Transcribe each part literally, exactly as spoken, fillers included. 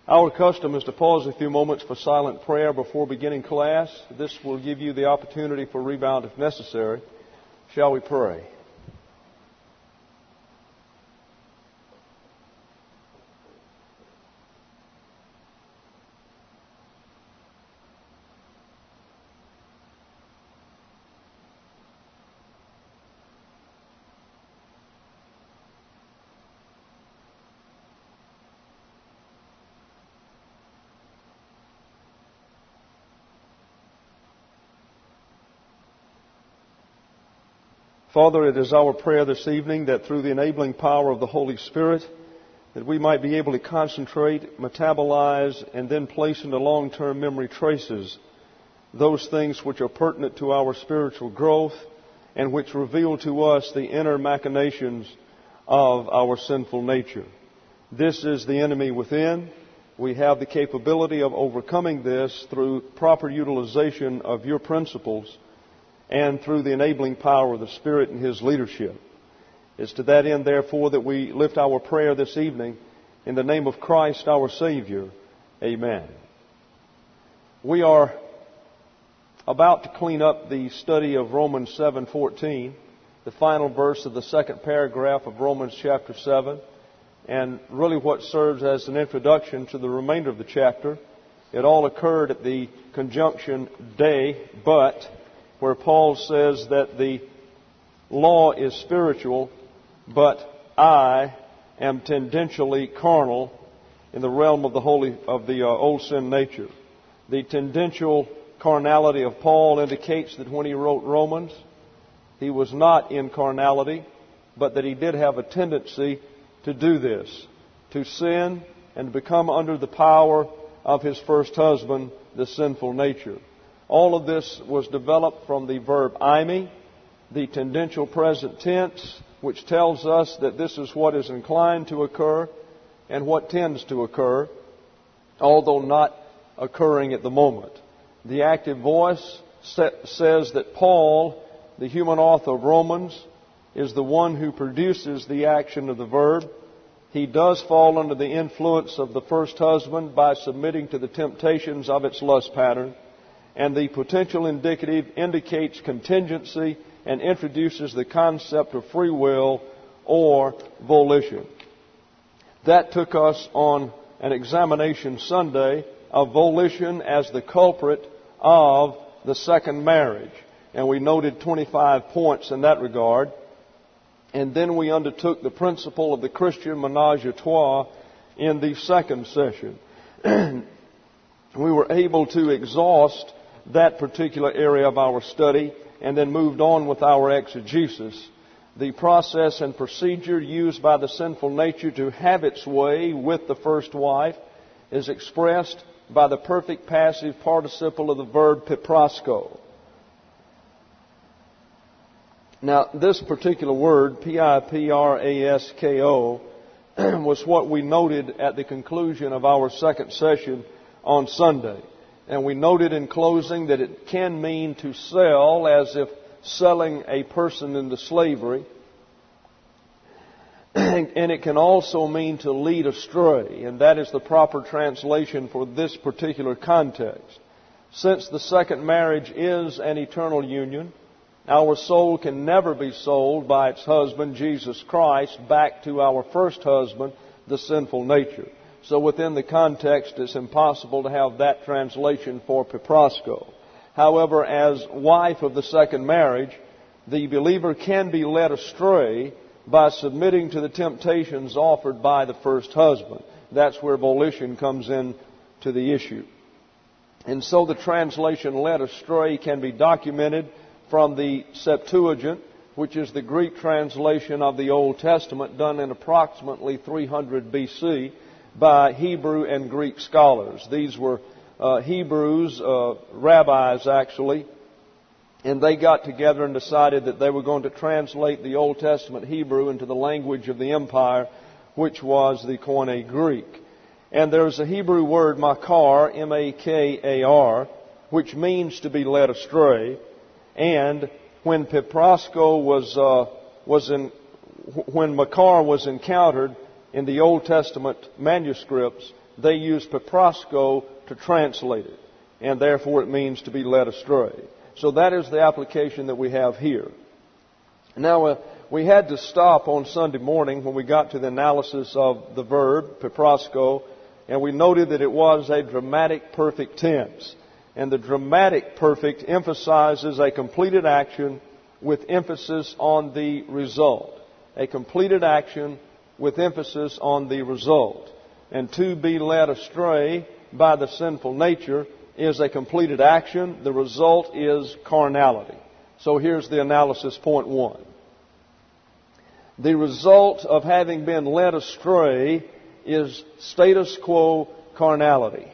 Our custom is to pause a few moments for silent prayer before beginning class. This will give you the opportunity for rebound if necessary. Shall we pray? Father, it is our prayer this evening that through the enabling power of the Holy Spirit, that we might be able to concentrate, metabolize, and then place into long-term memory traces those things which are pertinent to our spiritual growth and which reveal to us the inner machinations of our sinful nature. This is the enemy within. We have the capability of overcoming this through proper utilization of your principles and through the enabling power of the Spirit and His leadership. It's to that end, therefore, that we lift our prayer this evening in the name of Christ our Savior. Amen. We are about to clean up the study of Romans seven fourteen, the final verse of the second paragraph of Romans chapter seven, and really what serves as an introduction to the remainder of the chapter. It all occurred at the conjunction "day, but," where Paul says that the law is spiritual, but I am tendentially carnal in the realm of the holy of the uh, old sin nature. The tendential carnality of Paul indicates that when he wrote Romans, he was not in carnality, but that he did have a tendency to do this, to sin and become under the power of his first husband, the sinful nature. All of this was developed from the verb eimi, the tendential present tense, which tells us that this is what is inclined to occur and what tends to occur, although not occurring at the moment. The active voice says that Paul, the human author of Romans, is the one who produces the action of the verb. He does fall under the influence of the first husband by submitting to the temptations of its lust pattern. And the potential indicative indicates contingency and introduces the concept of free will or volition. That took us on an examination Sunday of volition as the culprit of the second marriage. And we noted twenty-five points in that regard. And then we undertook the principle of the Christian menage a trois in the second session. We were able to exhaust that particular area of our study and then moved on with our exegesis. The process and procedure used by the sinful nature to have its way with the first wife is expressed by the perfect passive participle of the verb piprasko. Now, this particular word, P I P R A S K O, was what we noted at the conclusion of our second session on Sunday. And we noted in closing that it can mean to sell, as if selling a person into slavery. And it can also mean to lead astray. And that is the proper translation for this particular context. Since the second marriage is an eternal union, our soul can never be sold by its husband, Jesus Christ, back to our first husband, the sinful nature. So within the context, it's impossible to have that translation for piprasko. However, as wife of the second marriage, the believer can be led astray by submitting to the temptations offered by the first husband. That's where volition comes in to the issue. And so the translation led astray can be documented from the Septuagint, which is the Greek translation of the Old Testament done in approximately three hundred B C, by Hebrew and Greek scholars. These were uh, Hebrews, uh, rabbis actually, and they got together and decided that they were going to translate the Old Testament Hebrew into the language of the empire, which was the Koine Greek. And there's a Hebrew word, makar, M A K A R, which means to be led astray. And when piprasko was uh, was in, when makar was encountered in the Old Testament manuscripts, they use peprosko to translate it, and therefore it means to be led astray. So that is the application that we have here. Now, uh, we had to stop on Sunday morning when we got to the analysis of the verb, peprosko, and we noted that it was a dramatic perfect tense. And the dramatic perfect emphasizes a completed action with emphasis on the result. A completed action with emphasis on the result. And to be led astray by the sinful nature is a completed action. The result is carnality. So here's the analysis, point one. The result of having been led astray is status quo carnality.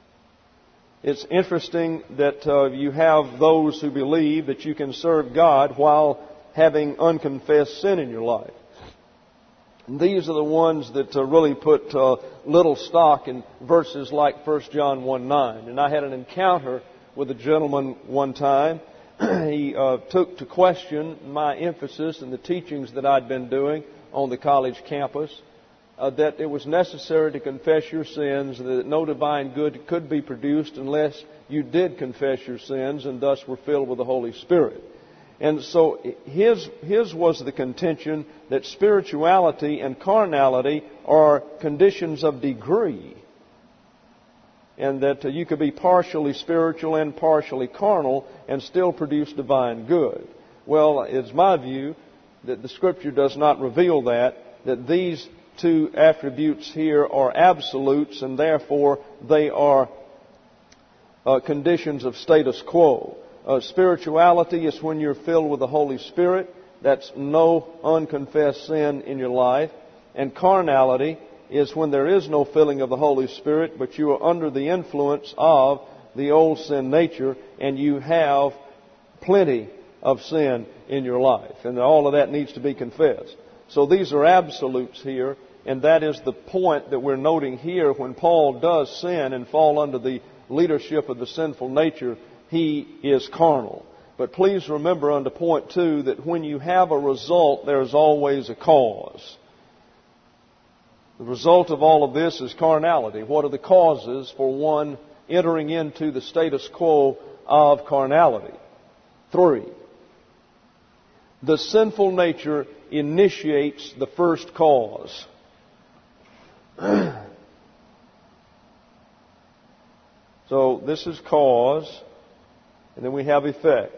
It's interesting that uh, you have those who believe that you can serve God while having unconfessed sin in your life. And these are the ones that uh, really put uh, little stock in verses like First John one nine. And I had an encounter with a gentleman one time. He uh, took to question my emphasis in the teachings that I'd been doing on the college campus, uh, that it was necessary to confess your sins, that no divine good could be produced unless you did confess your sins and thus were filled with the Holy Spirit. And so his, his was the contention that spirituality and carnality are conditions of degree, and that uh, you could be partially spiritual and partially carnal and still produce divine good. Well, it's my view that the Scripture does not reveal that, that these two attributes here are absolutes, and therefore they are uh, conditions of status quo. Uh, spirituality is when you're filled with the Holy Spirit. That's no unconfessed sin in your life. And carnality is when there is no filling of the Holy Spirit, but you are under the influence of the old sin nature, and you have plenty of sin in your life. And all of that needs to be confessed. So these are absolutes here, and that is the point that we're noting here. When Paul does sin and fall under the leadership of the sinful nature, he is carnal. But please remember under point two that when you have a result, there is always a cause. The result of all of this is carnality. What are the causes for one entering into the status quo of carnality? Three. The sinful nature initiates the first cause. So this is cause, and then we have effect.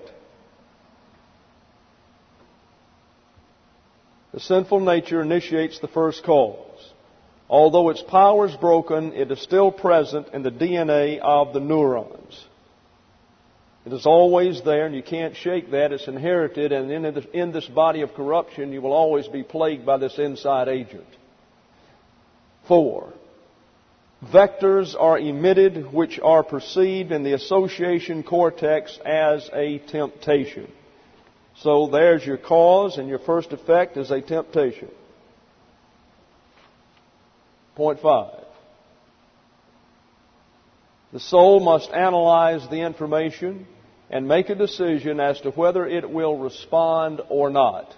The sinful nature initiates the first cause. Although its power is broken, it is still present in the D N A of the neurons. It is always there, and you can't shake that. It's inherited, and in this body of corruption, you will always be plagued by this inside agent. Four. Vectors are emitted which are perceived in the association cortex as a temptation. So there's your cause, and your first effect is a temptation. Point five. The soul must analyze the information and make a decision as to whether it will respond or not.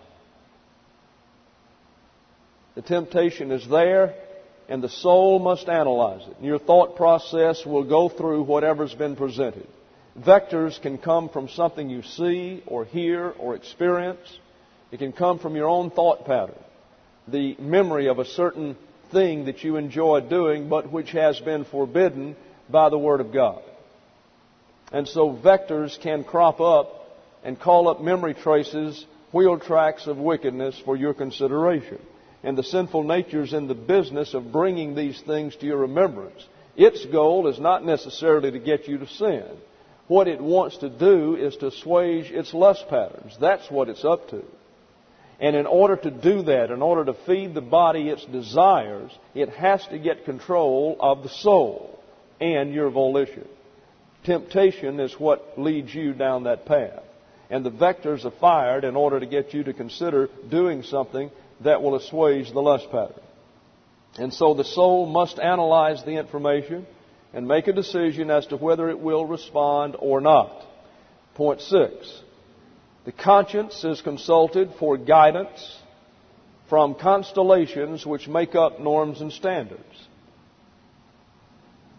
The temptation is there, and the soul must analyze it. And your thought process will go through whatever's been presented. Vectors can come from something you see or hear or experience. It can come from your own thought pattern. The memory of a certain thing that you enjoy doing, but which has been forbidden by the Word of God. And so vectors can crop up and call up memory traces, wheel tracks of wickedness for your consideration. And the sinful nature is in the business of bringing these things to your remembrance. Its goal is not necessarily to get you to sin. What it wants to do is to assuage its lust patterns. That's what it's up to. And in order to do that, in order to feed the body its desires, it has to get control of the soul and your volition. Temptation is what leads you down that path. And the vectors are fired in order to get you to consider doing something that will assuage the lust pattern. And so the soul must analyze the information and make a decision as to whether it will respond or not. Point six. The conscience is consulted for guidance from constellations which make up norms and standards.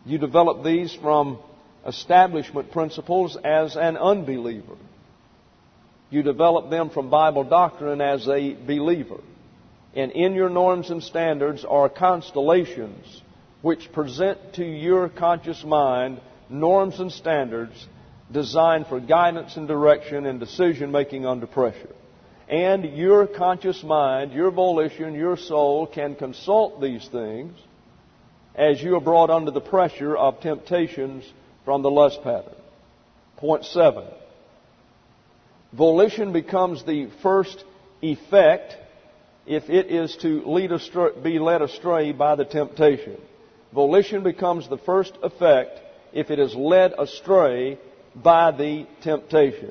You develop these from establishment principles as an unbeliever. You develop them from Bible doctrine as a believer. And in your norms and standards are constellations which present to your conscious mind norms and standards designed for guidance and direction and decision making under pressure. And your conscious mind, your volition, your soul can consult these things as you are brought under the pressure of temptations from the lust pattern. Point seven. Volition becomes the first effect if it is to lead astray, be led astray by the temptation. Volition becomes the first effect if it is led astray by the temptation.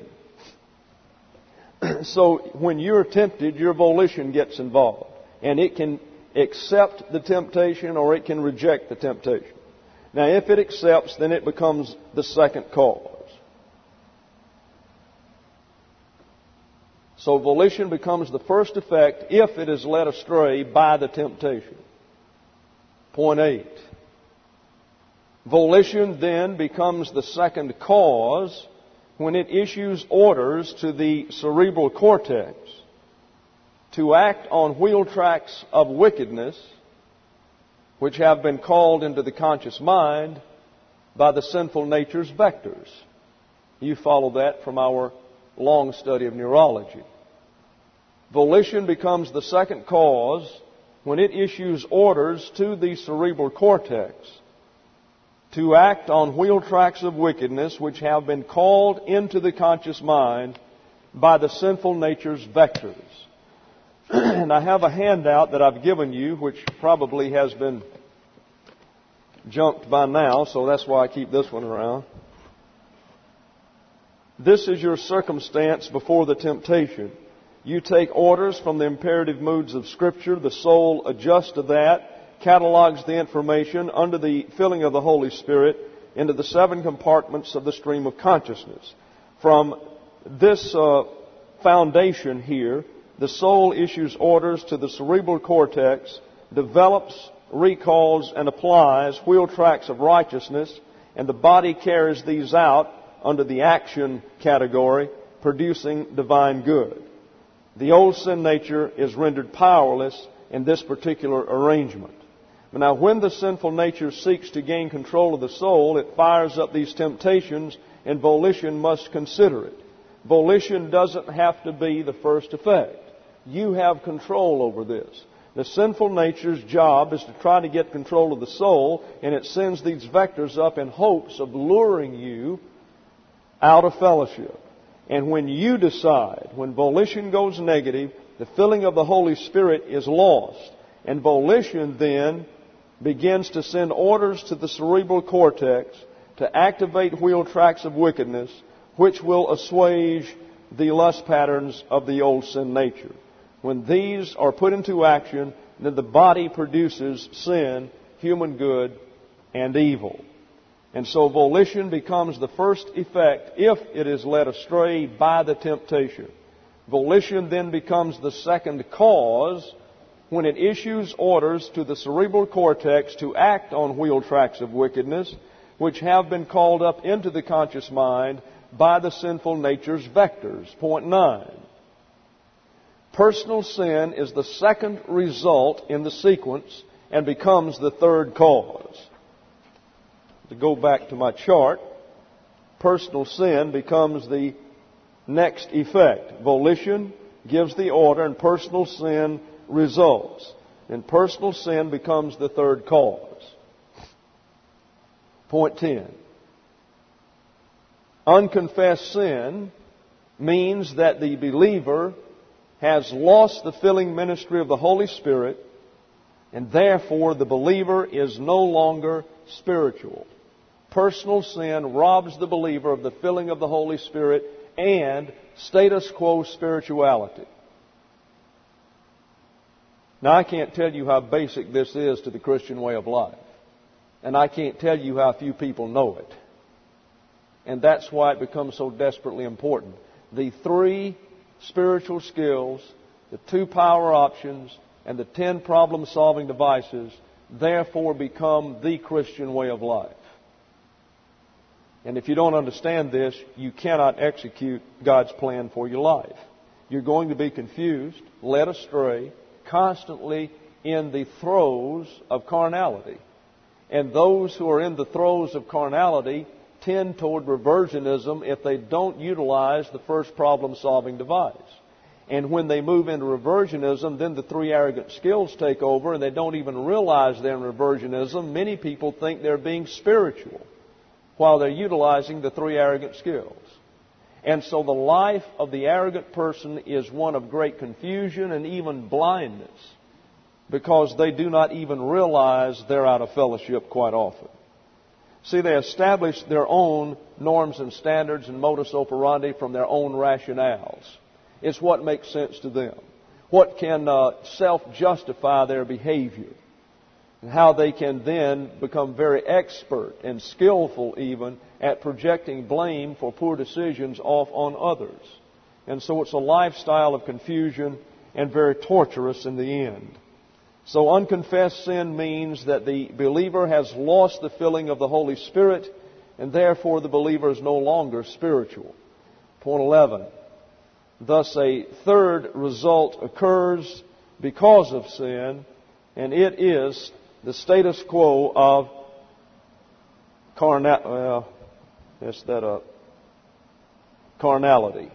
So when you're tempted, your volition gets involved. And it can accept the temptation or it can reject the temptation. Now, if it accepts, then it becomes the second cause. So volition becomes the first effect if it is led astray by the temptation. Point eight. Volition then becomes the second cause when it issues orders to the cerebral cortex to act on wheel tracks of wickedness which have been called into the conscious mind by the sinful nature's vectors. You follow that from our long study of neurology. Volition becomes the second cause when it issues orders to the cerebral cortex to act on wheel tracks of wickedness which have been called into the conscious mind by the sinful nature's vectors. And I have a handout that I've given you, which probably has been junked by now, so that's why I keep this one around. This is your circumstance before the temptation. You take orders from the imperative moods of Scripture. The soul adjusts to that, catalogs the information under the filling of the Holy Spirit into the seven compartments of the stream of consciousness. From this uh, foundation here, the soul issues orders to the cerebral cortex, develops, recalls, and applies wheel tracks of righteousness, and the body carries these out under the action category, producing divine good. The old sin nature is rendered powerless in this particular arrangement. Now, when the sinful nature seeks to gain control of the soul, it fires up these temptations, and volition must consider it. Volition doesn't have to be the first effect. You have control over this. The sinful nature's job is to try to get control of the soul, and it sends these vectors up in hopes of luring you out of fellowship. And when you decide, when volition goes negative, the filling of the Holy Spirit is lost. And volition then begins to send orders to the cerebral cortex to activate wheel tracks of wickedness, which will assuage the lust patterns of the old sin nature. When these are put into action, then the body produces sin, human good, and evil. And so volition becomes the first effect if it is led astray by the temptation. Volition then becomes the second cause when it issues orders to the cerebral cortex to act on wheel tracks of wickedness, which have been called up into the conscious mind by the sinful nature's vectors. Point nine. Personal sin is the second result in the sequence and becomes the third cause. To go back to my chart, personal sin becomes the next effect. Volition gives the order, and personal sin results. And personal sin becomes the third cause. Point ten. Unconfessed sin means that the believer has lost the filling ministry of the Holy Spirit, and therefore the believer is no longer spiritual. Personal sin robs the believer of the filling of the Holy Spirit and status quo spirituality. Now, I can't tell you how basic this is to the Christian way of life. And I can't tell you how few people know it. And that's why it becomes so desperately important. The three spiritual skills, the two power options, and the ten problem-solving devices, therefore become the Christian way of life. And if you don't understand this, you cannot execute God's plan for your life. You're going to be confused, led astray, constantly in the throes of carnality. And those who are in the throes of carnality tend toward reversionism if they don't utilize the first problem-solving device. And when they move into reversionism, then the three arrogant skills take over, and they don't even realize they're in reversionism. Many people think they're being spiritual while they're utilizing the three arrogant skills. And so the life of the arrogant person is one of great confusion and even blindness, because they do not even realize they're out of fellowship quite often. See, they establish their own norms and standards and modus operandi from their own rationales. It's what makes sense to them. What can uh, self-justify their behavior. And how they can then become very expert and skillful even at projecting blame for poor decisions off on others. And so it's a lifestyle of confusion and very torturous in the end. So unconfessed sin means that the believer has lost the filling of the Holy Spirit, and therefore the believer is no longer spiritual. Point eleven. Thus a third result occurs because of sin, and it is the status quo of carna- well, yes, that uh, carnality.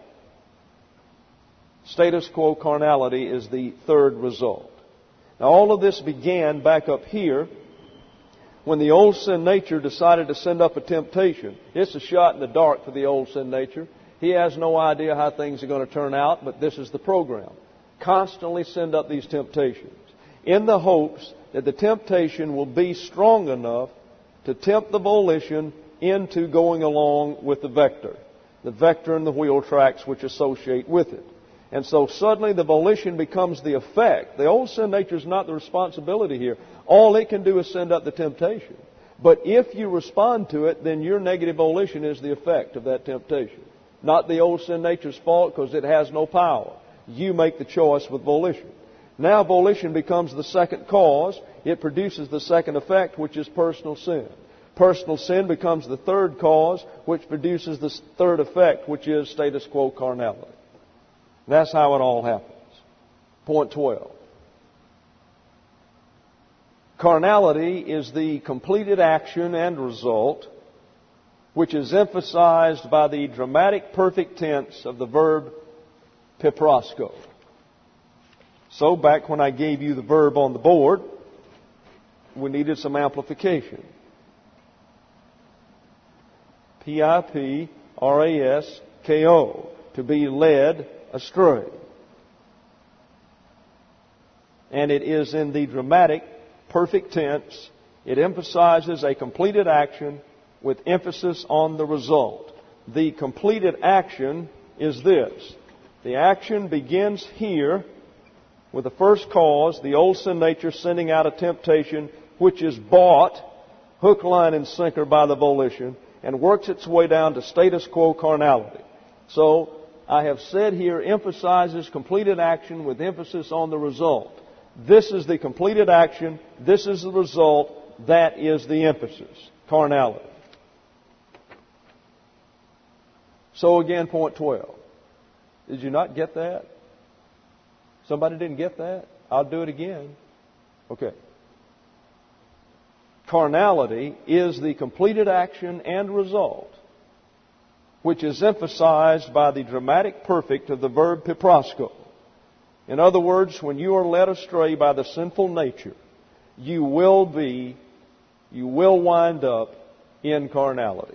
Status quo carnality is the third result. Now, all of this began back up here when the old sin nature decided to send up a temptation. It's a shot in the dark for the old sin nature. He has no idea how things are going to turn out, but this is the program. Constantly send up these temptations in the hopes that the temptation will be strong enough to tempt the volition into going along with the vector, the vector and the wheel tracks which associate with it. And so suddenly the volition becomes the effect. The old sin nature is not the responsibility here. All it can do is send up the temptation. But if you respond to it, then your negative volition is the effect of that temptation. Not the old sin nature's fault, because it has no power. You make the choice with volition. Now volition becomes the second cause. It produces the second effect, which is personal sin. Personal sin becomes the third cause, which produces the third effect, which is status quo carnality. That's how it all happens. Point twelve. Carnality is the completed action and result which is emphasized by the dramatic perfect tense of the verb piprosko. So back when I gave you the verb on the board, we needed some amplification. P I P R A S K O. To be led astray. And it is in the dramatic perfect tense. It emphasizes a completed action with emphasis on the result. The completed action is this. The action begins here with the first cause, the old sin nature sending out a temptation which is bought, hook, line, and sinker by the volition, and works its way down to status quo carnality. So, I have said here, emphasizes completed action with emphasis on the result. This is the completed action. This is the result. That is the emphasis. Carnality. So again, point twelve. Did you not get that? Somebody didn't get that? I'll do it again. Okay. Carnality is the completed action and result which is emphasized by the dramatic perfect of the verb piprosko. In other words, when you are led astray by the sinful nature, you will be, you will wind up in carnality.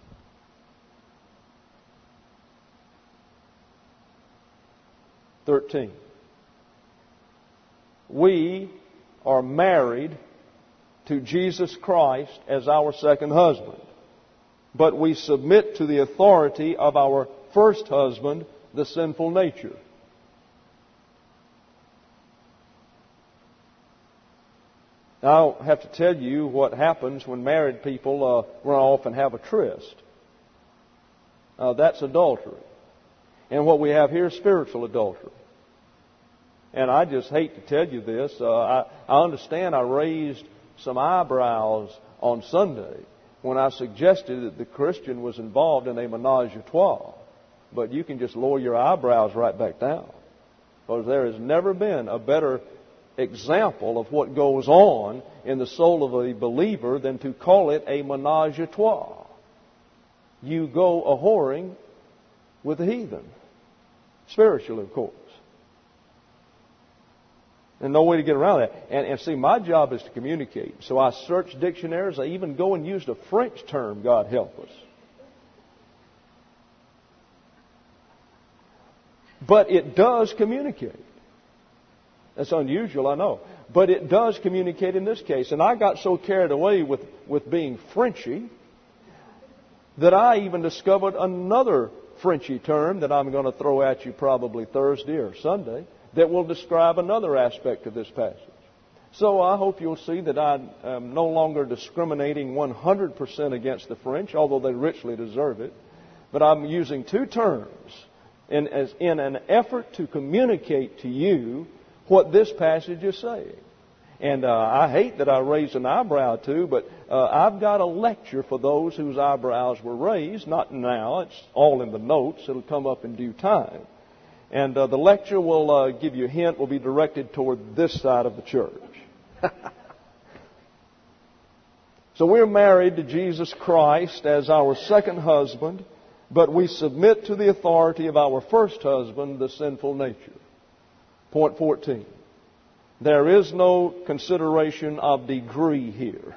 Thirteen. We are married to Jesus Christ as our second husband. But we submit to the authority of our first husband, the sinful nature. Now, I have to tell you what happens when married people uh, run off and have a tryst. Uh, that's adultery. And what we have here is spiritual adultery. And I just hate to tell you this. Uh, I, I understand I raised some eyebrows on Sunday when I suggested that the Christian was involved in a menage a trois. But you can just lower your eyebrows right back down. Because there has never been a better example of what goes on in the soul of a believer than to call it a menage a trois. You go a-whoring with the heathen. Spiritually, of course. And no way to get around that. And, and see, my job is to communicate. So I search dictionaries. I even go and use the French term, God help us. But it does communicate. That's unusual, I know. But it does communicate in this case. And I got so carried away with, with being Frenchy that I even discovered another Frenchy term that I'm going to throw at you probably Thursday or Sunday that will describe another aspect of this passage. So I hope you'll see that I am no longer discriminating one hundred percent against the French, although they richly deserve it. But I'm using two terms in, as, in an effort to communicate to you what this passage is saying. And uh, I hate that I raised an eyebrow too, but uh, I've got a lecture for those whose eyebrows were raised. Not now. It's all in the notes. It'll come up in due time. And uh, the lecture will uh, give you a hint, will be directed toward this side of the church. So we're married to Jesus Christ as our second husband, but we submit to the authority of our first husband, the sinful nature. Point fourteen. There is no consideration of degree here.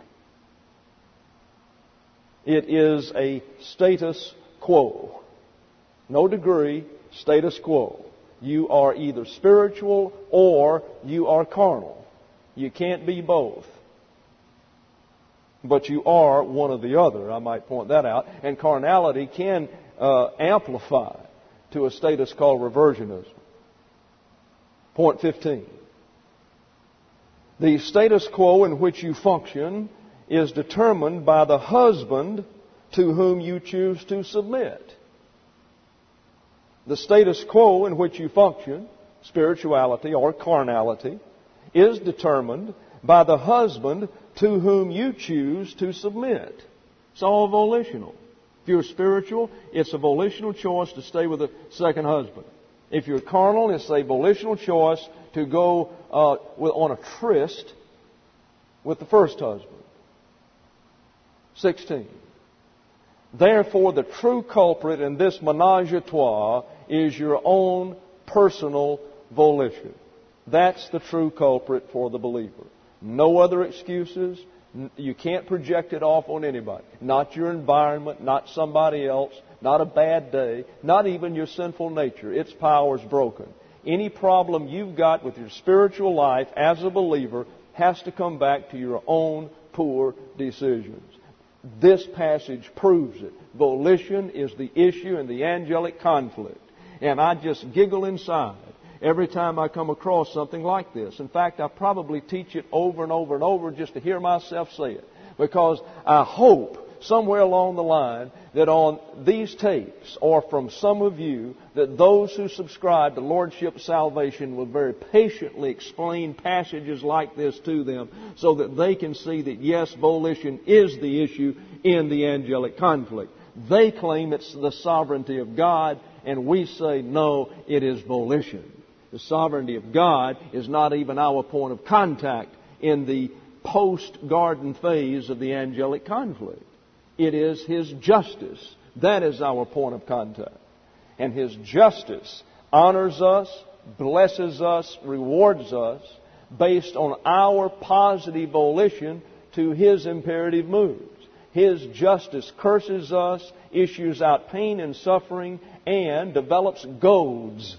It is a status quo. No degree, status quo. You are either spiritual or you are carnal. You can't be both. But you are one or the other, I might point that out. And carnality can uh, amplify to a status called reversionism. Point fifteen. The status quo in which you function is determined by the husband to whom you choose to submit. The status quo in which you function, spirituality or carnality, is determined by the husband to whom you choose to submit. It's all volitional. If you're spiritual, it's a volitional choice to stay with the second husband. If you're carnal, it's a volitional choice to go uh, with, on a tryst with the first husband. sixteen. Therefore, the true culprit in this menage a trois is your own personal volition. That's the true culprit for the believer. No other excuses. You can't project it off on anybody. Not your environment, not somebody else, not a bad day, not even your sinful nature. Its power is broken. Any problem you've got with your spiritual life as a believer has to come back to your own poor decisions. This passage proves it. Volition is the issue in the angelic conflict. And I just giggle inside every time I come across something like this. In fact, I probably teach it over and over and over just to hear myself say it. Because I hope somewhere along the line that on these tapes or from some of you that those who subscribe to Lordship Salvation will very patiently explain passages like this to them so that they can see that yes, volition is the issue in the angelic conflict. They claim it's the sovereignty of God and we say no, it is volition. The sovereignty of God is not even our point of contact in the post-garden phase of the angelic conflict. It is His justice. That is our point of contact. And His justice honors us, blesses us, rewards us based on our positive volition to His imperative moods. His justice curses us, issues out pain and suffering, and develops goads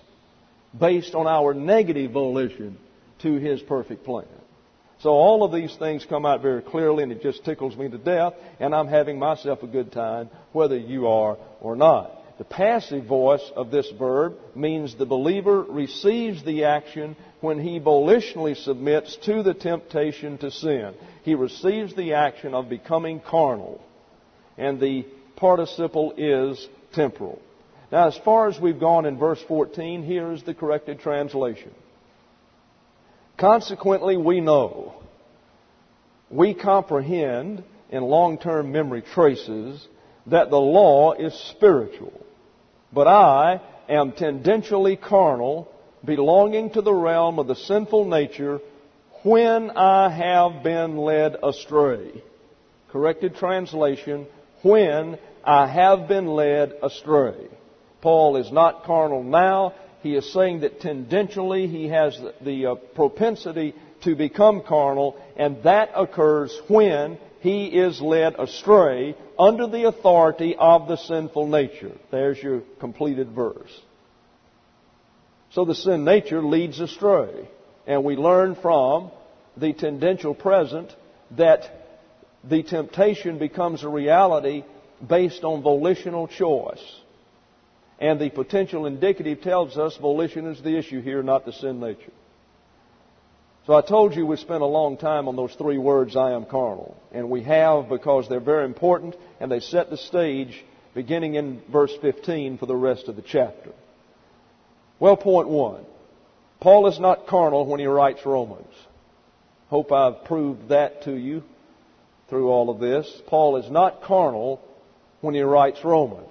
based on our negative volition to His perfect plan. So all of these things come out very clearly, and it just tickles me to death, and I'm having myself a good time, whether you are or not. The passive voice of this verb means the believer receives the action when he volitionally submits to the temptation to sin. He receives the action of becoming carnal, and the participle is temporal. Now, as far as we've gone in verse fourteen, here is the corrected translation. Consequently, we know, we comprehend in long-term memory traces that the law is spiritual, but I am tendentially carnal, belonging to the realm of the sinful nature, when I have been led astray. Corrected translation, when I have been led astray. Paul is not carnal now. He is saying that tendentially he has the, the uh, propensity to become carnal, and that occurs when he is led astray under the authority of the sinful nature. There's your completed verse. So the sin nature leads astray. And we learn from the tendential present that the temptation becomes a reality based on volitional choice. And the potential indicative tells us volition is the issue here, not the sin nature. So I told you we spent a long time on those three words, I am carnal. And we have because they're very important and they set the stage beginning in verse fifteen for the rest of the chapter. Well, point one. Paul is not carnal when he writes Romans. Hope I've proved that to you through all of this. Paul is not carnal when he writes Romans.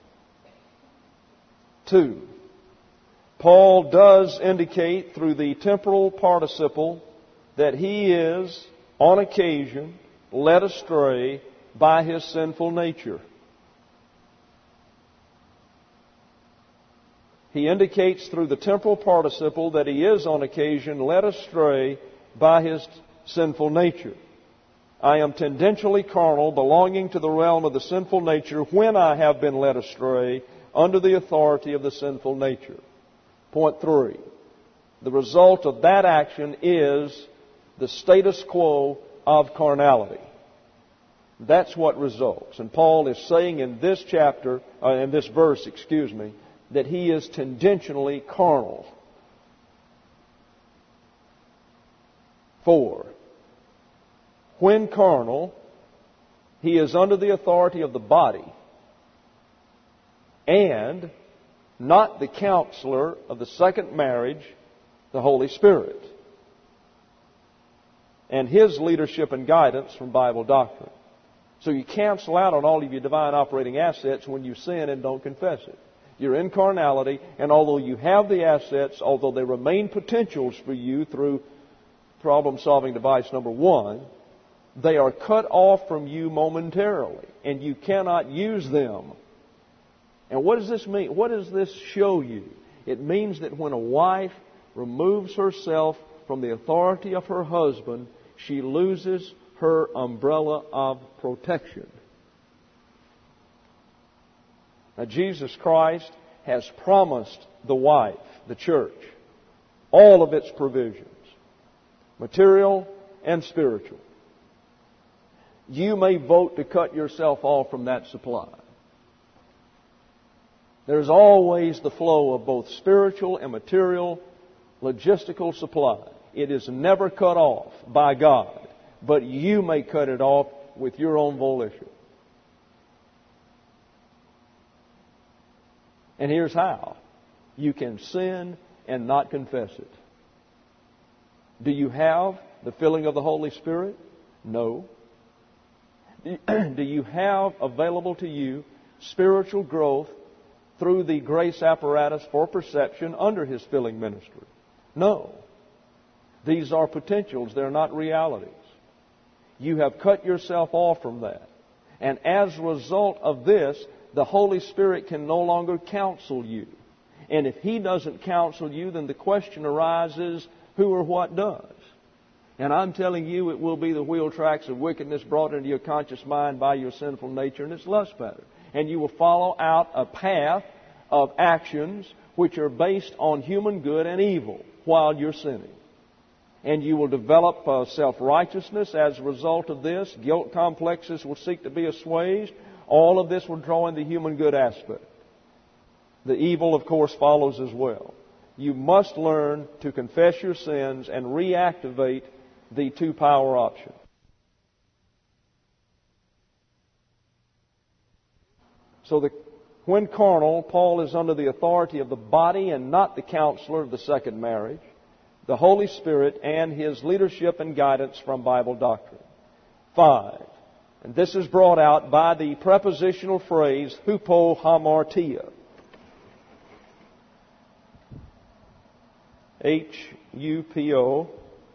Two, Paul does indicate through the temporal participle that he is, on occasion, led astray by his sinful nature. He indicates through the temporal participle that he is, on occasion, led astray by his sinful nature. I am tendentially carnal, belonging to the realm of the sinful nature, when I have been led astray under the authority of the sinful nature. Point three. The result of that action is the status quo of carnality. That's what results. And Paul is saying in this chapter, uh, in this verse, excuse me, that he is tendentially carnal. Four. When carnal, he is under the authority of the body and not the counselor of the second marriage, the Holy Spirit, and His leadership and guidance from Bible doctrine. So you cancel out on all of your divine operating assets when you sin and don't confess it. You're in carnality, and although you have the assets, although they remain potentials for you through problem-solving device number one, they are cut off from you momentarily, and you cannot use them. And what does this mean? What does this show you? It means that when a wife removes herself from the authority of her husband, she loses her umbrella of protection. Now, Jesus Christ has promised the wife, the church, all of its provisions, material and spiritual. You may vote to cut yourself off from that supply. There's always the flow of both spiritual and material logistical supply. It is never cut off by God, but you may cut it off with your own volition. And here's how. You can sin and not confess it. Do you have the filling of the Holy Spirit? No. Do you have available to you spiritual growth through the grace apparatus for perception under His filling ministry? No. These are potentials. They're not realities. You have cut yourself off from that. And as a result of this, the Holy Spirit can no longer counsel you. And if He doesn't counsel you, then the question arises, who or what does? And I'm telling you, it will be the wheel tracks of wickedness brought into your conscious mind by your sinful nature and its lust pattern. And you will follow out a path of actions which are based on human good and evil while you're sinning. And you will develop uh, self-righteousness as a result of this. Guilt complexes will seek to be assuaged. All of this will draw in the human good aspect. The evil, of course, follows as well. You must learn to confess your sins and reactivate the two-power option. So the, when carnal, Paul is under the authority of the body and not the counselor of the second marriage, the Holy Spirit, and His leadership and guidance from Bible doctrine. Five, And this is brought out by the prepositional phrase hupo hamartia. H U P O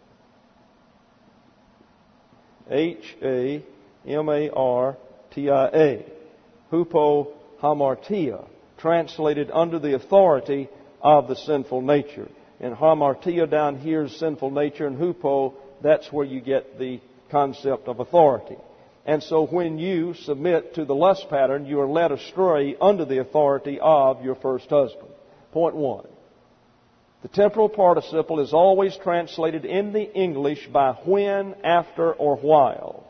H A M A R T I A. Hupo hamartia, translated under the authority of the sinful nature. And hamartia down here is sinful nature, and hupo, that's where you get the concept of authority. And so when you submit to the lust pattern, you are led astray under the authority of your first husband. Point one. The temporal participle is always translated in the English by when, after, or while.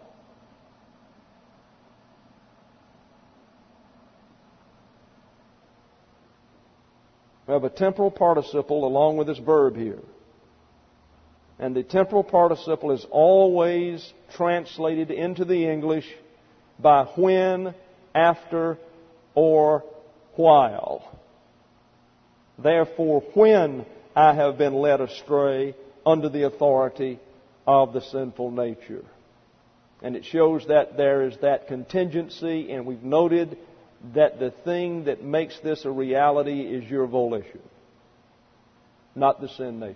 We have a temporal participle along with this verb here. And the temporal participle is always translated into the English by when, after, or while. Therefore, when I have been led astray under the authority of the sinful nature. And it shows that there is that contingency, and we've noted that the thing that makes this a reality is your volition, not the sin nature.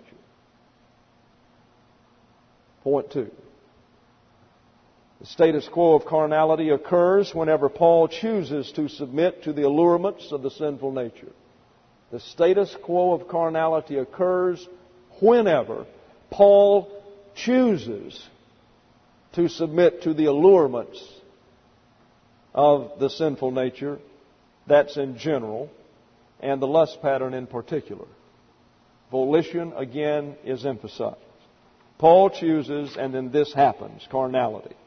Point two. The status quo of carnality occurs whenever Paul chooses to submit to the allurements of the sinful nature. The status quo of carnality occurs whenever Paul chooses to submit to the allurements of the sinful nature. That's in general, and the lust pattern in particular. Volition, again, is emphasized. Paul chooses, and then this happens, carnality.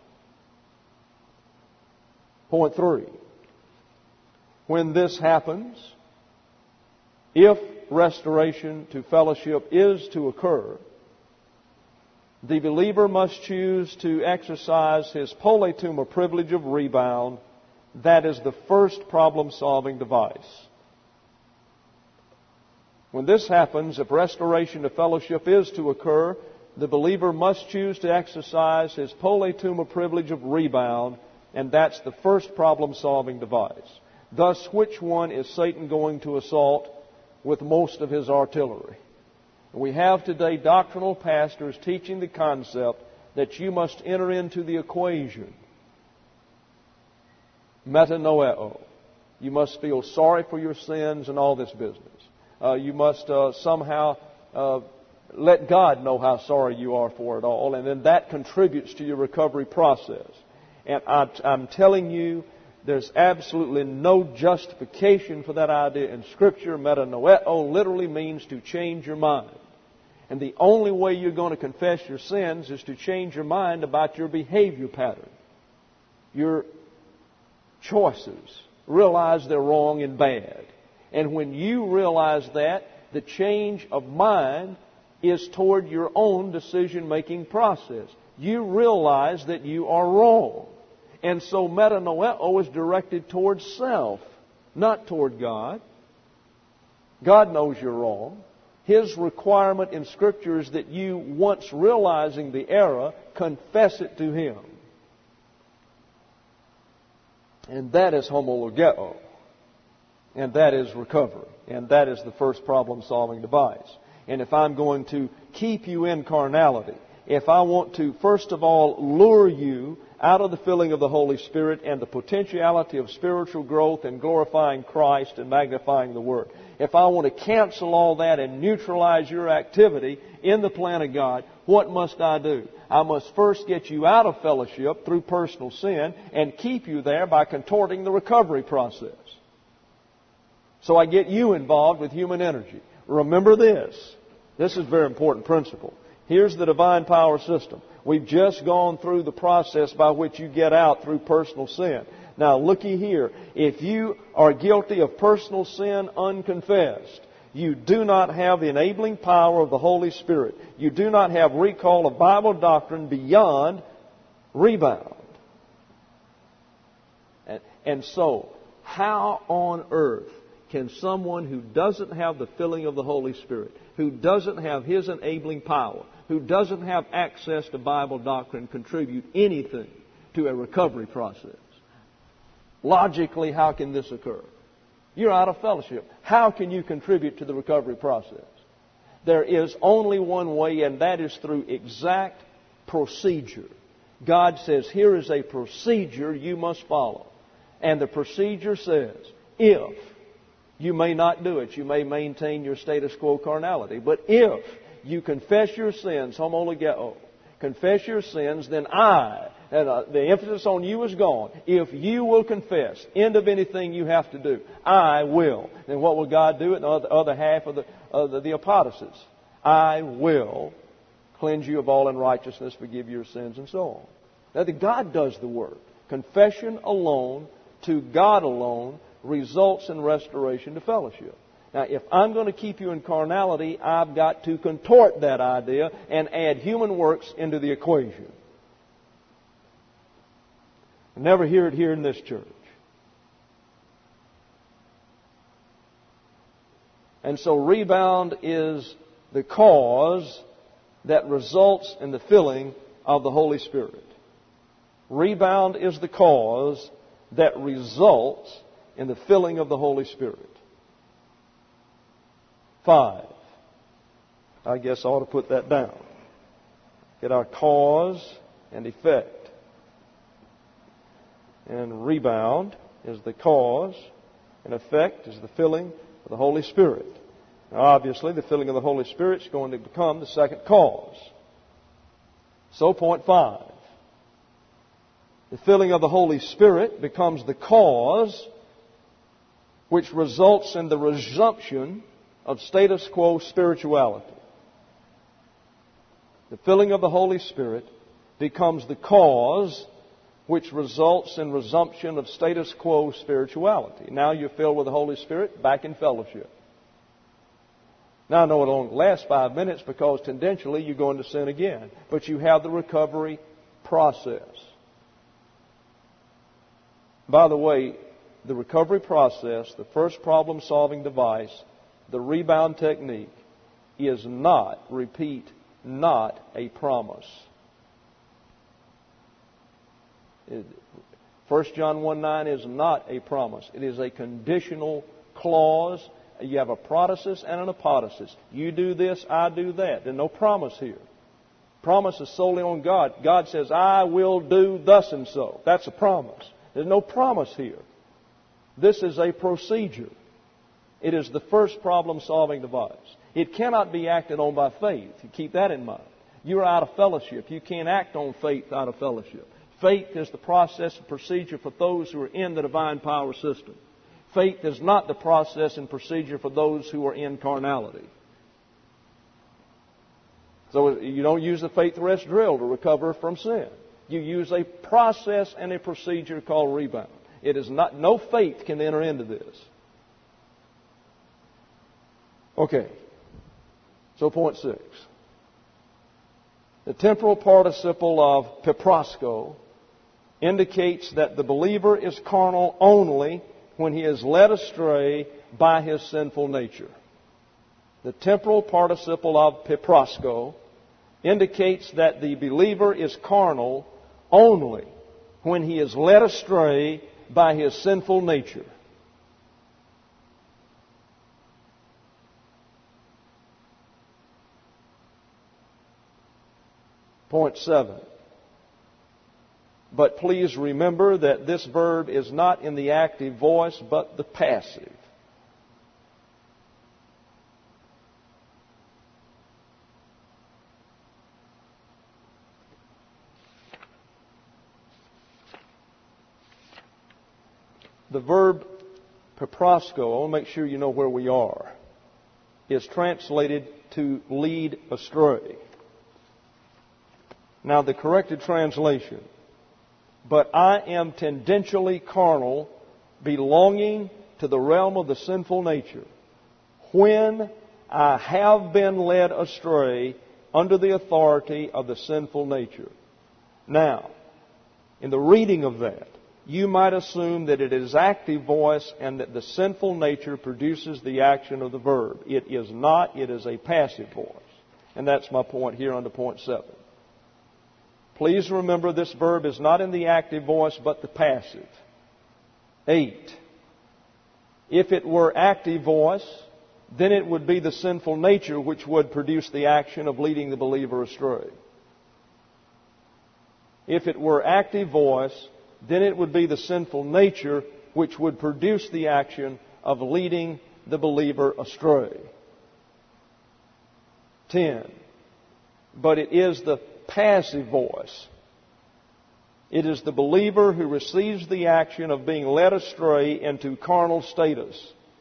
Point three. When this happens, if restoration to fellowship is to occur, the believer must choose to exercise his polytuma privilege of rebound. That is the first problem-solving device. When this happens, if restoration to fellowship is to occur, the believer must choose to exercise his polytuma privilege of rebound, and that's the first problem-solving device. Thus, which one is Satan going to assault with most of his artillery? We have today doctrinal pastors teaching the concept that you must enter into the equation. Metanoeo. You must feel sorry for your sins and all this business. Uh, you must uh, somehow uh, let God know how sorry you are for it all, and then that contributes to your recovery process. And I, I'm telling you, there's absolutely no justification for that idea in Scripture. Metanoeo literally means to change your mind. And the only way you're going to confess your sins is to change your mind about your behavior pattern, your choices. Realize they're wrong and bad. And when you realize that, the change of mind is toward your own decision-making process. You realize that you are wrong. And so metanoeo is directed towards self, not toward God. God knows you're wrong. His requirement in Scripture is that you, once realizing the error, confess it to Him. And that is homologeo. And that is recovery. And that is the first problem-solving device. And if I'm going to keep you in carnality, if I want to, first of all, lure you out of the filling of the Holy Spirit and the potentiality of spiritual growth and glorifying Christ and magnifying the Word, if I want to cancel all that and neutralize your activity in the plan of God, what must I do? I must first get you out of fellowship through personal sin and keep you there by contorting the recovery process. So I get you involved with human energy. Remember this. This is a very important principle. Here's the divine power system. We've just gone through the process by which you get out through personal sin. Now, looky here. If you are guilty of personal sin unconfessed, you do not have the enabling power of the Holy Spirit. You do not have recall of Bible doctrine beyond rebound. And, and so, how on earth can someone who doesn't have the filling of the Holy Spirit, who doesn't have His enabling power, who doesn't have access to Bible doctrine, contribute anything to a recovery process. Logically, how can this occur? You're out of fellowship. How can you contribute to the recovery process? There is only one way, and that is through exact procedure. God says, here is a procedure you must follow. And the procedure says, if you may not do it, you may maintain your status quo carnality, but if you confess your sins, homologeo, confess your sins, then I, and uh, the emphasis on you is gone. If you will confess, end of anything you have to do, I will. Then what will God do? In the other, other half of the, of the, the apodosis, I will cleanse you of all unrighteousness, forgive your sins, and so on. Now, the God does the work. Confession alone, to God alone, results in restoration to fellowship. Now, if I'm going to keep you in carnality, I've got to contort that idea and add human works into the equation. I never hear it here in this church. And so rebound is the cause that results in the filling of the Holy Spirit. Rebound is the cause that results in the filling of the Holy Spirit. Five. I guess I ought to put that down. Get our cause and effect. And rebound is the cause, and effect is the filling of the Holy Spirit. Now, obviously, the filling of the Holy Spirit is going to become the second cause. So, point five. The filling of the Holy Spirit becomes the cause which results in the resumption of status quo spirituality. The filling of the Holy Spirit becomes the cause which results in resumption of status quo spirituality. Now you're filled with the Holy Spirit, back in fellowship. Now I know it won't last five minutes because tendentially you're going to sin again. But you have the recovery process. By the way, the recovery process, the first problem-solving device, the rebound technique, is not, repeat, not a promise. First John one nine is not a promise. It is a conditional clause. You have a protasis and an apodosis. You do this, I do that. There's no promise here. Promise is solely on God. God says, I will do thus and so. That's a promise. There's no promise here. This is a procedure. It is the first problem-solving device. It cannot be acted on by faith. You keep that in mind. You're out of fellowship. You can't act on faith out of fellowship. Faith is the process and procedure for those who are in the divine power system. Faith is not the process and procedure for those who are in carnality. So you don't use the faith rest drill to recover from sin. You use a process and a procedure called rebound. It is not, no faith can enter into this. Okay. So point six. The temporal participle of peprosko indicates that the believer is carnal only when he is led astray by his sinful nature. The temporal participle of peprosko indicates that the believer is carnal only when he is led astray by his sinful nature. Point seven. But please remember that this verb is not in the active voice, but the passive. The verb peprosko, I want to make sure you know where we are, is translated to lead astray. Now, the corrected translation, but I am tendentially carnal, belonging to the realm of the sinful nature, when I have been led astray under the authority of the sinful nature. Now, in the reading of that, you might assume that it is active voice and that the sinful nature produces the action of the verb. It is not. It is a passive voice. And that's my point here under point seven. Please remember this verb is not in the active voice but the passive. Eight. If it were active voice, then it would be the sinful nature which would produce the action of leading the believer astray. If it were active voice, then it would be the sinful nature which would produce the action of leading the believer astray. Ten. But it is the passive voice. It is the believer who receives the action of being led astray into carnal status.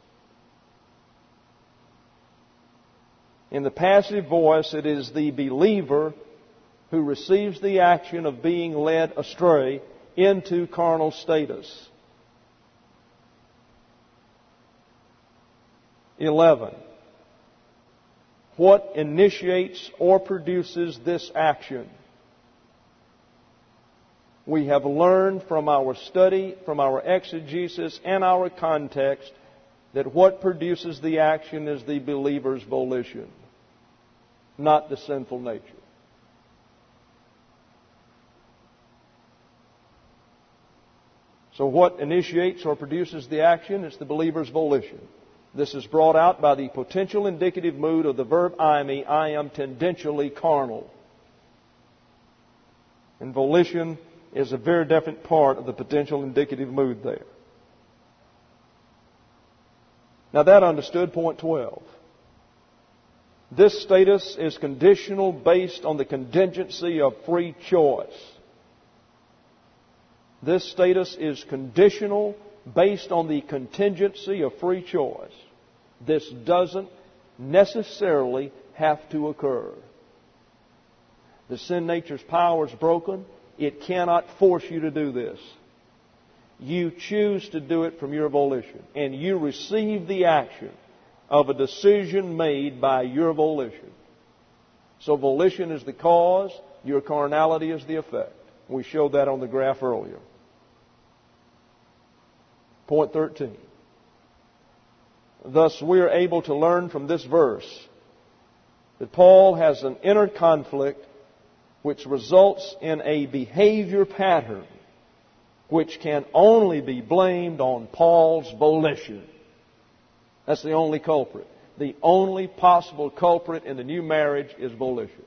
In the passive voice, it is the believer who receives the action of being led astray into carnal status. Eleven. What initiates or produces this action? We have learned from our study, from our exegesis, and our context that what produces the action is the believer's volition, not the sinful nature. So what initiates or produces the action is the believer's volition. This is brought out by the potential indicative mood of the verb eimi, I am tendentially carnal. And volition is a very definite part of the potential indicative mood there. Now that understood, point twelve. This status is conditional based on the contingency of free choice. This status is conditional based on the contingency of free choice. This doesn't necessarily have to occur. The sin nature's power is broken. It cannot force you to do this. You choose to do it from your volition, and you receive the action of a decision made by your volition. So volition is the cause, your carnality is the effect. We showed that on the graph earlier. Point thirteen. Thus, we are able to learn from this verse that Paul has an inner conflict which results in a behavior pattern which can only be blamed on Paul's volition. That's the only culprit. The only possible culprit in the new marriage is volition.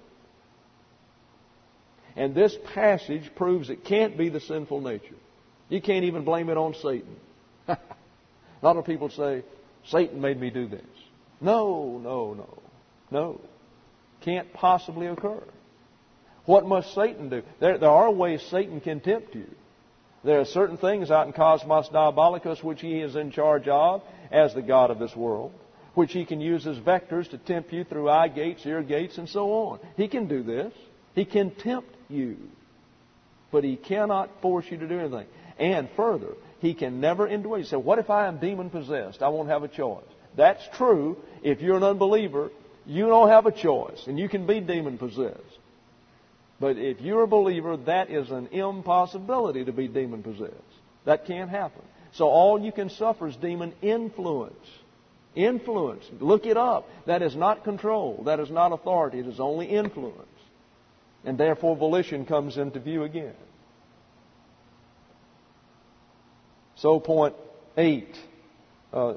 And this passage proves it can't be the sinful nature. You can't even blame it on Satan. A lot of people say, Satan made me do this. No, no, no, no. Can't possibly occur. What must Satan do? There, there are ways Satan can tempt you. There are certain things out in Cosmos Diabolicus which he is in charge of as the God of this world, which he can use as vectors to tempt you through eye gates, ear gates, and so on. He can do this. He can tempt you. But he cannot force you to do anything. And further, he can never indwell you. You say, what if I am demon-possessed? I won't have a choice. That's true. If you're an unbeliever, you don't have a choice, and you can be demon-possessed. But if you're a believer, that is an impossibility to be demon-possessed. That can't happen. So all you can suffer is demon influence. Influence. Look it up. That is not control. That is not authority. It is only influence. And therefore volition comes into view again. So point eight. Uh,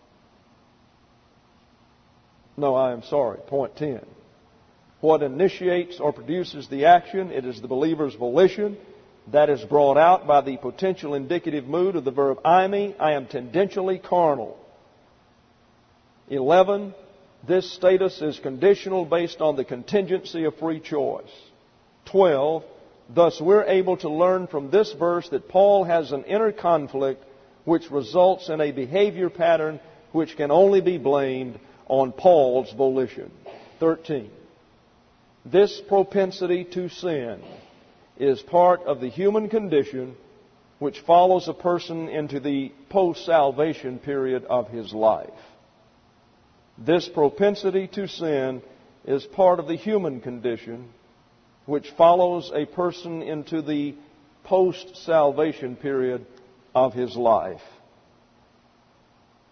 no, I am sorry. Point ten. What initiates or produces the action? It is the believer's volition. That is brought out by the potential indicative mood of the verb eimi, I am tendentially carnal. Eleven. This status is conditional based on the contingency of free choice. Twelve. Thus, we're able to learn from this verse that Paul has an inner conflict which results in a behavior pattern which can only be blamed on Paul's volition. Thirteen. This propensity to sin is part of the human condition which follows a person into the post-salvation period of his life. This propensity to sin is part of the human condition which follows a person into the post-salvation period of his life.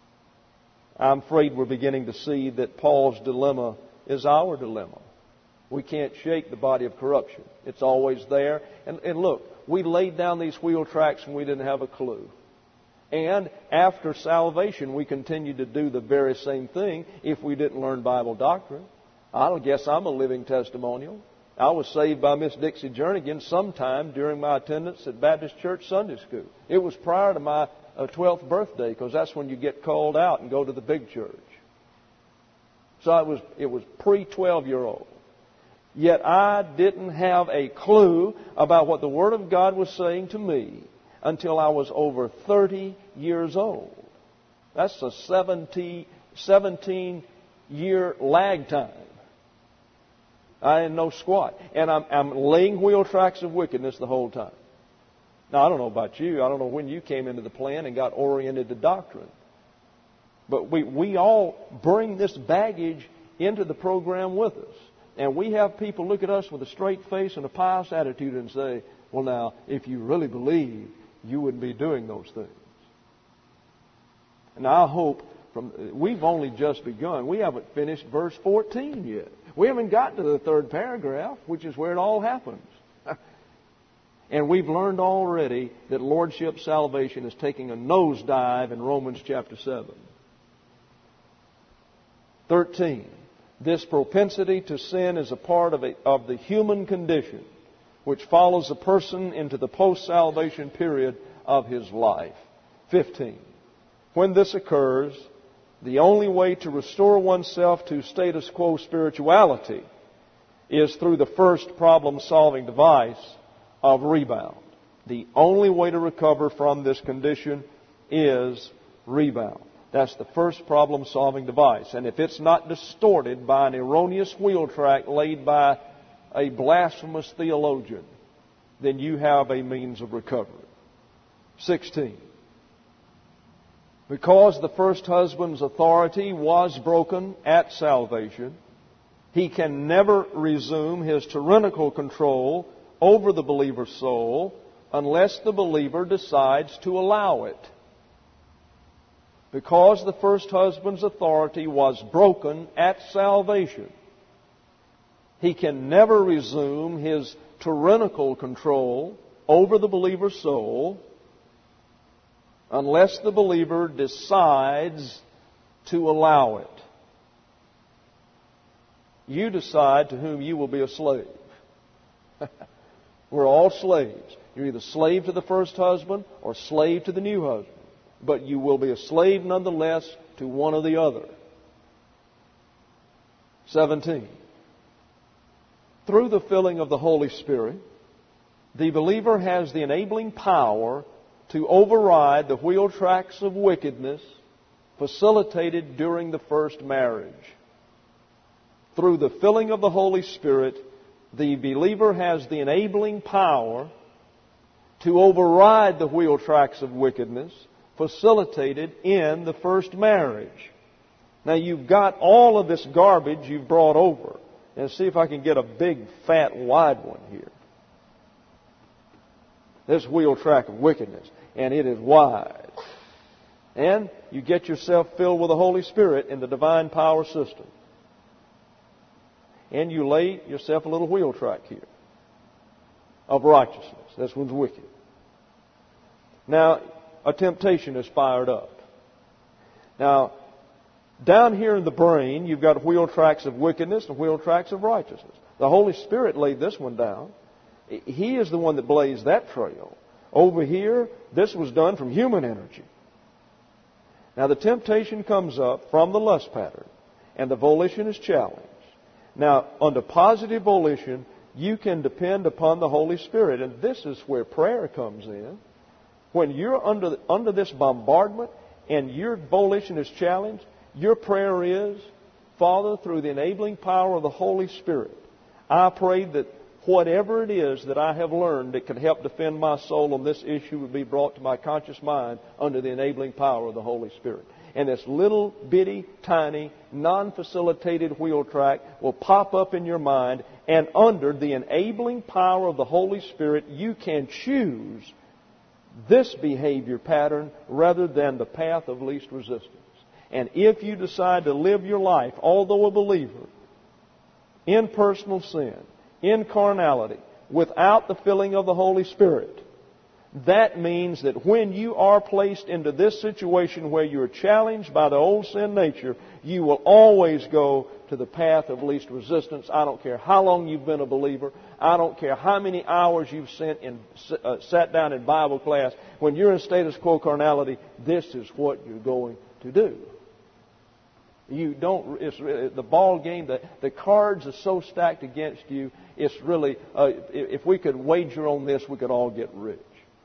I'm afraid we're beginning to see that Paul's dilemma is our dilemma. We can't shake the body of corruption. It's always there. And, and look, we laid down these wheel tracks and we didn't have a clue. And after salvation, we continue to do the very same thing if we didn't learn Bible doctrine. I guess I'm a living testimonial. I was saved by Miss Dixie Jernigan sometime during my attendance at Baptist Church Sunday School. It was prior to my uh, twelfth birthday, because that's when you get called out and go to the big church. So it was, it was pre-twelve-year-old. Yet I didn't have a clue about what the Word of God was saying to me until I was over thirty years old. That's a seventeen-year lag time. I didn't know squat. And I'm, I'm laying wheel tracks of wickedness the whole time. Now, I don't know about you. I don't know when you came into the plan and got oriented to doctrine. But we, we all bring this baggage into the program with us. And we have people look at us with a straight face and a pious attitude and say, well, now, if you really believe, you wouldn't be doing those things. And I hope from we've only just begun. We haven't finished verse fourteen yet. We haven't gotten to the third paragraph, which is where it all happens. And we've learned already that Lordship salvation is taking a nosedive in Romans chapter seven. thirteen. This propensity to sin is a part of, a, of the human condition which follows a person into the post-salvation period of his life. fifteen. When this occurs, the only way to restore oneself to status quo spirituality is through the first problem-solving device of rebound. The only way to recover from this condition is rebound. That's the first problem-solving device. And if it's not distorted by an erroneous wheel track laid by a blasphemous theologian, then you have a means of recovery. sixteen. Because the first husband's authority was broken at salvation, he can never resume his tyrannical control over the believer's soul unless the believer decides to allow it. Because the first husband's authority was broken at salvation, he can never resume his tyrannical control over the believer's soul unless the believer decides to allow it. You decide to whom you will be a slave. We're all slaves. You're either slave to the first husband or slave to the new husband. But you will be a slave nonetheless to one or the other. seventeen. Through the filling of the Holy Spirit, the believer has the enabling power to override the wheel tracks of wickedness facilitated during the first marriage. Through the filling of the Holy Spirit, the believer has the enabling power to override the wheel tracks of wickedness facilitated in the first marriage. Now you've got all of this garbage you've brought over. And see if I can get a big, fat, wide one here. This wheel track of wickedness. And it is wide. And you get yourself filled with the Holy Spirit in the divine power system. And you lay yourself a little wheel track here of righteousness. This one's wicked. Now, a temptation is fired up. Now, down here in the brain, you've got wheel tracks of wickedness and wheel tracks of righteousness. The Holy Spirit laid this one down. He is the one that blazed that trail. Over here, this was done from human energy. Now, the temptation comes up from the lust pattern, and the volition is challenged. Now, under positive volition, you can depend upon the Holy Spirit, and this is where prayer comes in. When you're under, under this bombardment and your volition is challenged, your prayer is, Father, through the enabling power of the Holy Spirit, I pray that whatever it is that I have learned that can help defend my soul on this issue would be brought to my conscious mind under the enabling power of the Holy Spirit. And this little bitty, tiny, non-facilitated wheel track will pop up in your mind, and under the enabling power of the Holy Spirit, you can choose this behavior pattern rather than the path of least resistance. And if you decide to live your life, although a believer, in personal sin, in carnality, without the filling of the Holy Spirit. That means that when you are placed into this situation where you're challenged by the old sin nature, you will always go to the path of least resistance. I don't care how long you've been a believer. I don't care how many hours you've spent in, uh, sat down in Bible class. When you're in status quo carnality, this is what you're going to do. You don't. It's really, the ball game. The, the cards are so stacked against you. It's really. Uh, if we could wager on this, we could all get rich.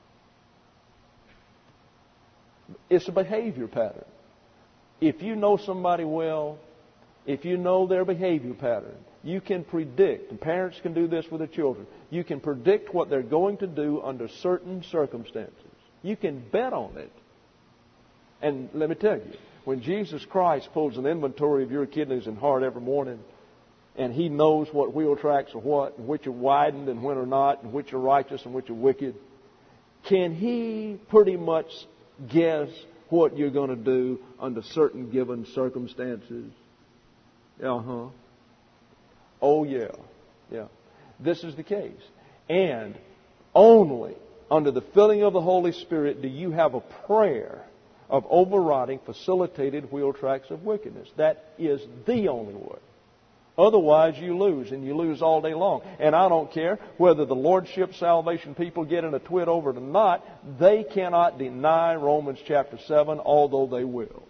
It's a behavior pattern. If you know somebody well, if you know their behavior pattern, you can predict, and parents can do this with their children, you can predict what they're going to do under certain circumstances. You can bet on it. And let me tell you, when Jesus Christ pulls an inventory of your kidneys and heart every morning, and He knows what wheel tracks are what, and which are widened and when are not, and which are righteous and which are wicked, can He pretty much guess what you're going to do under certain given circumstances? Uh-huh. Oh, yeah. Yeah. This is the case. And only under the filling of the Holy Spirit do you have a prayer of overriding facilitated wheel tracks of wickedness. That is the only way. Otherwise, you lose, and you lose all day long. And I don't care whether the Lordship Salvation people get in a twit over it or not, they cannot deny Romans chapter seven, although they will.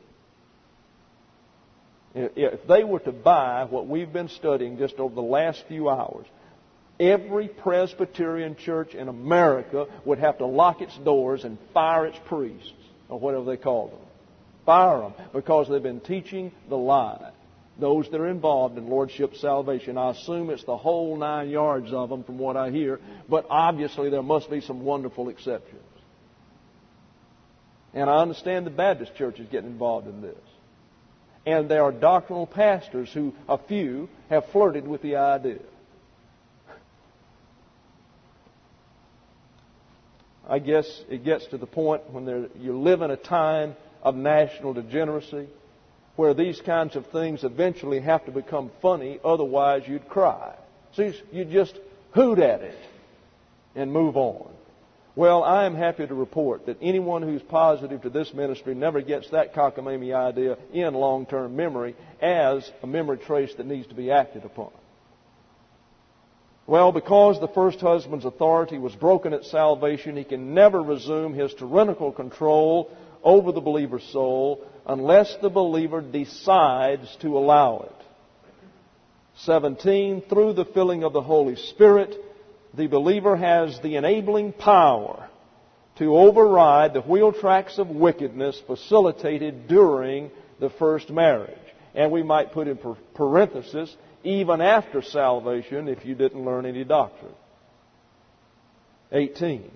If they were to buy what we've been studying just over the last few hours, every Presbyterian church in America would have to lock its doors and fire its priests, or whatever they call them. Fire them, because they've been teaching the lie. Those that are involved in Lordship salvation. I assume it's the whole nine yards of them from what I hear, but obviously there must be some wonderful exceptions. And I understand the Baptist church is getting involved in this. And there are doctrinal pastors who, a few, have flirted with the idea. I guess it gets to the point when there, you live in a time of national degeneracy, where these kinds of things eventually have to become funny, otherwise you'd cry. See, you just hoot at it and move on. Well, I am happy to report that anyone who's positive to this ministry never gets that cockamamie idea in long-term memory as a memory trace that needs to be acted upon. Well, because the first husband's authority was broken at salvation, he can never resume his tyrannical control over the believer's soul unless the believer decides to allow it. seventeen, through the filling of the Holy Spirit, the believer has the enabling power to override the wheel tracks of wickedness facilitated during the first marriage. And we might put in parenthesis, even after salvation, if you didn't learn any doctrine. eighteen.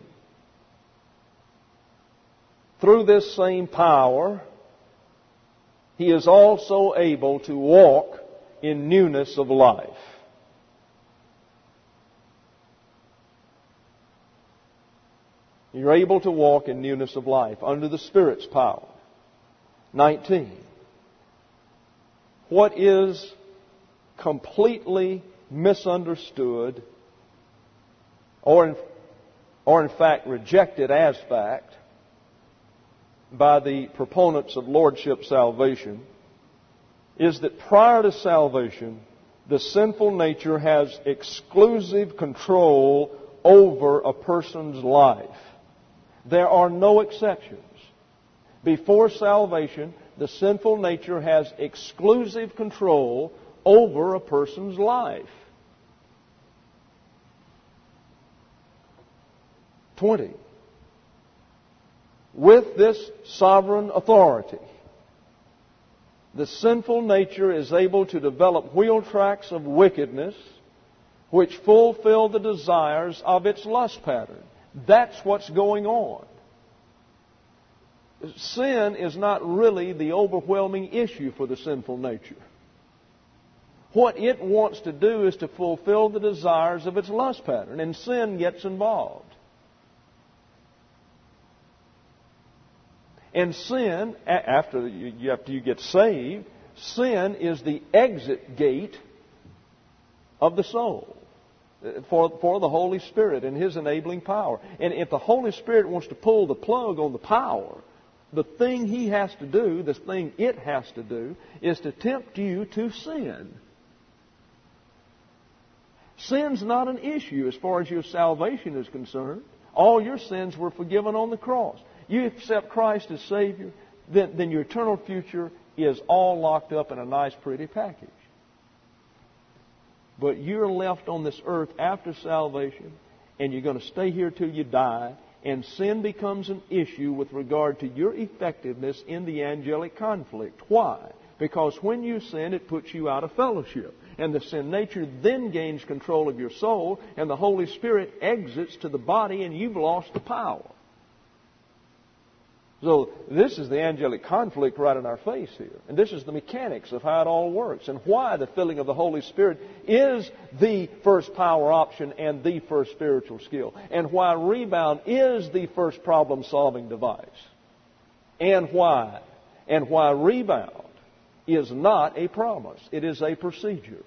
Through this same power, he is also able to walk in newness of life. You're able to walk in newness of life under the Spirit's power. nineteen. What is completely misunderstood, or in, or in fact rejected as fact, by the proponents of Lordship salvation, is that prior to salvation, the sinful nature has exclusive control over a person's life. There are no exceptions. Before salvation, the sinful nature has exclusive control over a person's life. twenty. With this sovereign authority, the sinful nature is able to develop wheel tracks of wickedness which fulfill the desires of its lust pattern. That's what's going on. Sin is not really the overwhelming issue for the sinful nature. What it wants to do is to fulfill the desires of its lust pattern, and sin gets involved. And sin, after you, after you get saved, sin is the exit gate of the soul for, for the Holy Spirit and His enabling power. And if the Holy Spirit wants to pull the plug on the power, the thing He has to do, the thing it has to do, is to tempt you to sin. Sin's not an issue as far as your salvation is concerned. All your sins were forgiven on the cross. You accept Christ as Savior, then, then your eternal future is all locked up in a nice, pretty package. But you're left on this earth after salvation, and you're going to stay here till you die, and sin becomes an issue with regard to your effectiveness in the angelic conflict. Why? Because when you sin, it puts you out of fellowship. And the sin nature then gains control of your soul, and the Holy Spirit exits to the body, and you've lost the power. So this is the angelic conflict right in our face here. And this is the mechanics of how it all works, and why the filling of the Holy Spirit is the first power option and the first spiritual skill, and why rebound is the first problem-solving device, and why, and why rebound is not a promise. It is a procedure.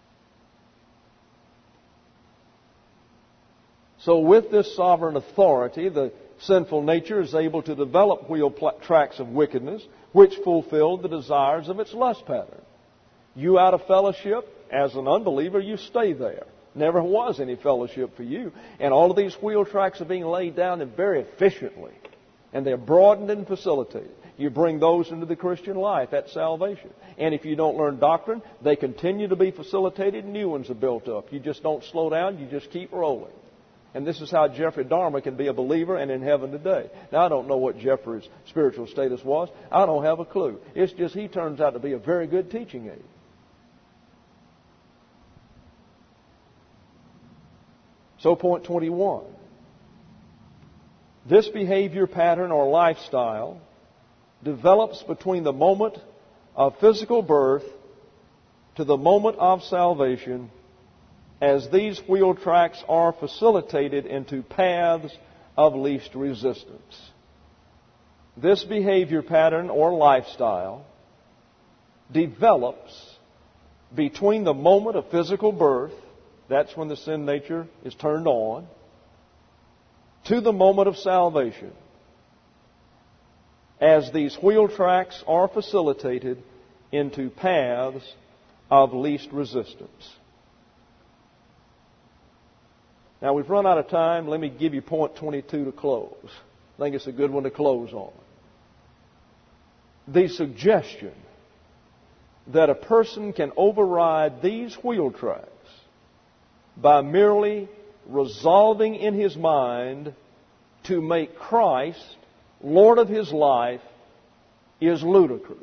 So with this sovereign authority, the sinful nature is able to develop wheel tracks of wickedness which fulfill the desires of its lust pattern. You out of fellowship, as an unbeliever, you stay there. Never was any fellowship for you. And all of these wheel tracks are being laid down and very efficiently. And they're broadened and facilitated. You bring those into the Christian life at salvation. And if you don't learn doctrine, they continue to be facilitated and new ones are built up. You just don't slow down, you just keep rolling. And this is how Jeffrey Dahmer can be a believer and in heaven today. Now, I don't know what Jeffrey's spiritual status was. I don't have a clue. It's just he turns out to be a very good teaching aid. So, point twenty-one. This behavior pattern or lifestyle develops between the moment of physical birth to the moment of salvation, as these wheel tracks are facilitated into paths of least resistance. This behavior pattern or lifestyle develops between the moment of physical birth, that's when the sin nature is turned on, to the moment of salvation, as these wheel tracks are facilitated into paths of least resistance. Now, we've run out of time. Let me give you point twenty-two to close. I think it's a good one to close on. The suggestion that a person can override these wheel tracks by merely resolving in his mind to make Christ Lord of his life is ludicrous.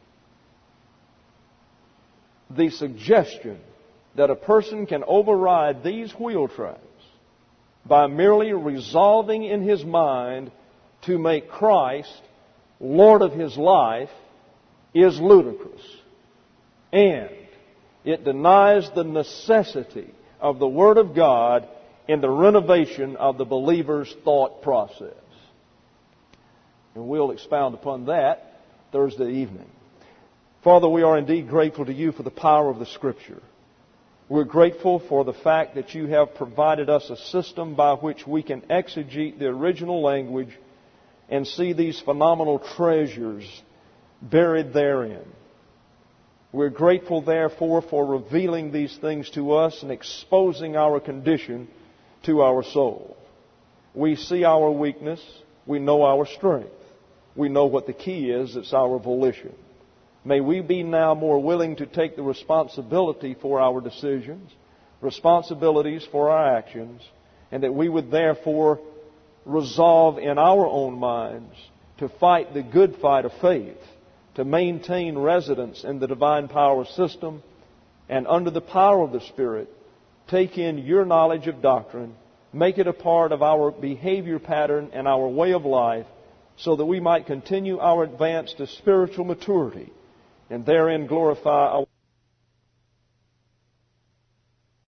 The suggestion that a person can override these wheel tracks by merely resolving in his mind to make Christ Lord of his life is ludicrous. And it denies the necessity of the Word of God in the renovation of the believer's thought process. And we'll expound upon that Thursday evening. Father, we are indeed grateful to You for the power of the Scripture. We're grateful for the fact that You have provided us a system by which we can exegete the original language and see these phenomenal treasures buried therein. We're grateful, therefore, for revealing these things to us and exposing our condition to our soul. We see our weakness. We know our strength. We know what the key is. It's our volition. May we be now more willing to take the responsibility for our decisions, responsibilities for our actions, and that we would therefore resolve in our own minds to fight the good fight of faith, to maintain residence in the divine power system, and under the power of the Spirit, take in Your knowledge of doctrine, make it a part of our behavior pattern and our way of life, so that we might continue our advance to spiritual maturity and therein glorify our